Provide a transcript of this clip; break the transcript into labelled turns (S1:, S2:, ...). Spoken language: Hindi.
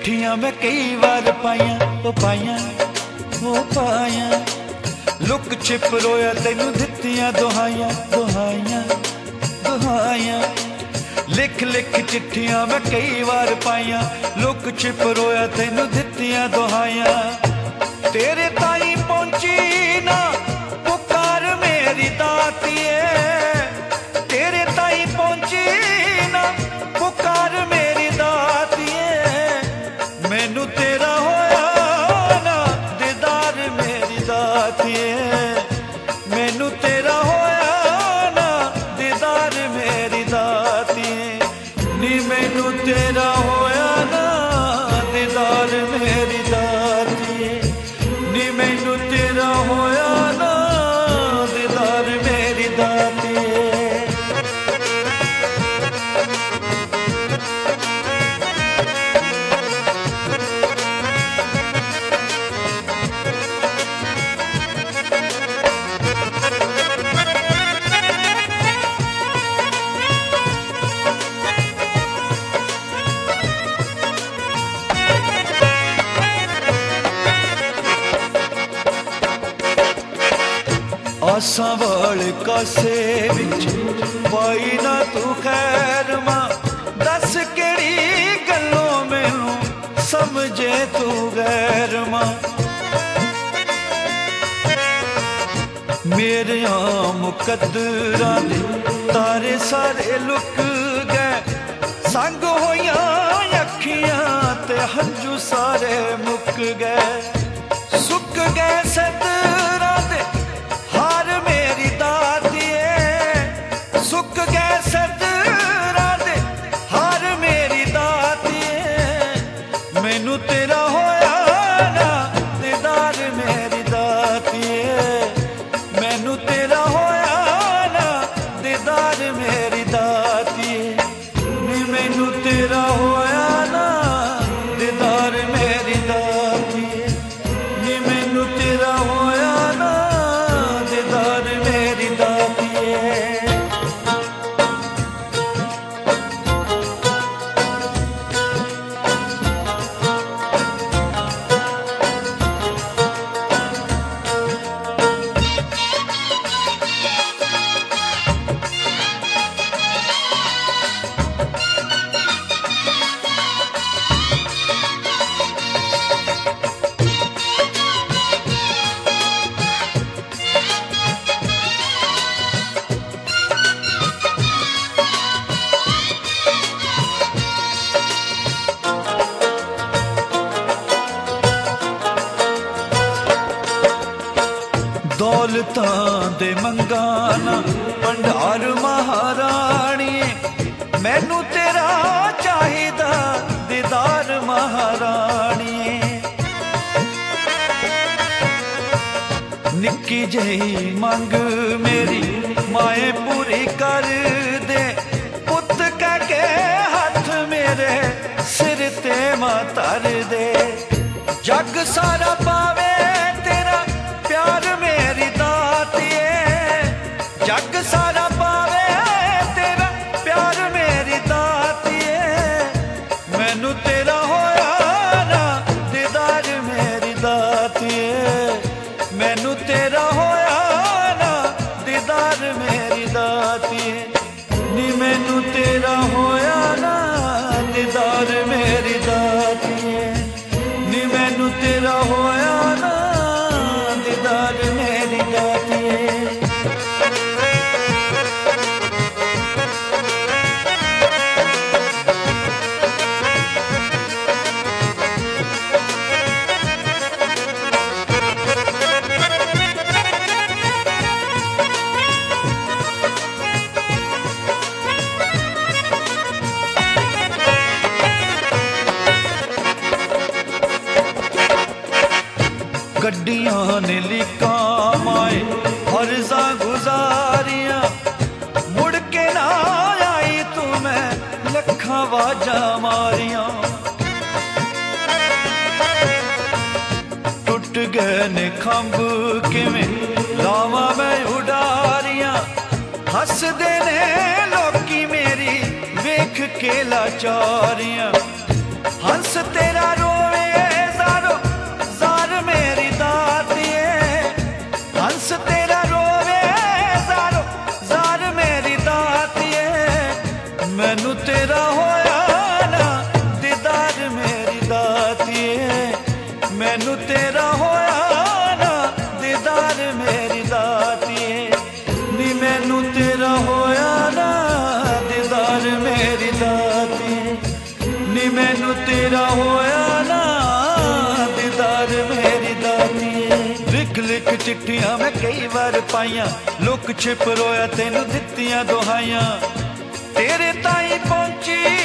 S1: चिट्ठियां मैं कई बार पाइया ओ पाइया ओ पाइया, लुक छिप रोया तेनू दित्तियां दुहाइयां दुहाइयां दुहाइयां। लिख लिख चिट्ठियां मैं कई बार पाइया, लुक छिप रोया तेनू दित्तियां दुहाइयां। तेरे ताई पहुंची ना पुकार मेरी दातिए, तेरे ताई पहुंची ना पुकार मेरी दातिए। मैनू तेरा होया ना दीदार मेरी दातिए, मैनू तेरा होया ना दीदार मेरी दातिए। नी मैनू तेरा होया ना दीदार मेरी दातिए, नी मैनू तेरा होया ना दीदार मेरी दातिए। आसां वाले कासे विच पाई ना तू खैर मां, दस केड़ी गल्लों मैनू समझे तू गैर मां। मेरे मुकद्दरां दे तारे सारे लुक गए, संग होइयां अखियां ते हंजू सारे मुक गए। सुक गए सदरां दे हार मेरी दातिए, सुक गए सदरां दे हार मेरी दातिए। मैनू तेरा होया ना दीदार मेरी दातिए, मैनू तेरा होया ना दीदार मेरी दातिए। नी मैनू तेरा होया ना दीदार मेरी दातिए, नी मैनू तेरा होया ना दीदार मेरी दातिए। दौलतां दे मंगाना भंडार महाराणिए, मैनू तेरा चाहिदा दीदार महाराणिए। निक्की जही मंग मेरी माए पूरी कर दे, पुत कह के हाथ मेरे सिर ते मां धर दे। जग सारा पावे तेरा प्यार मेरी दातिए, जग सारा पावे तेरा प्यार मेरी दातिए। मैनू तेरा होया ना दीदार मेरी दातिए, मैनू तेरा होया ना दीदार मेरी दातिए। नी मैनू तेरा होया ना दीदार मेरी दातिए, नी मैनू तेरा होया ना दीदार मेरी दातिए। गड्डियां ने लिखा माए अर्जा गुजारियां, मुड़ के ना आई तू मैं लखा वाजा मारियां। टुट गए ने खंभ किवें लावा मैं उडारियां, हसदे ने लोकी मेरी वेख के लाचारियां। हंस तेरा मैनू तेरा होया ना दीदार मेरी दातिए, नी मैनू तेरा होया ना दीदार मेरी दातिए, नी मैनू तेरा होया ना दीदार मेरी दातिए। लिख लिख चिट्ठियां मैं कई बार पाइयां, लुक छिप रोया तेनू दित्तियां दुहाइयां, तेरे ताई पहुंची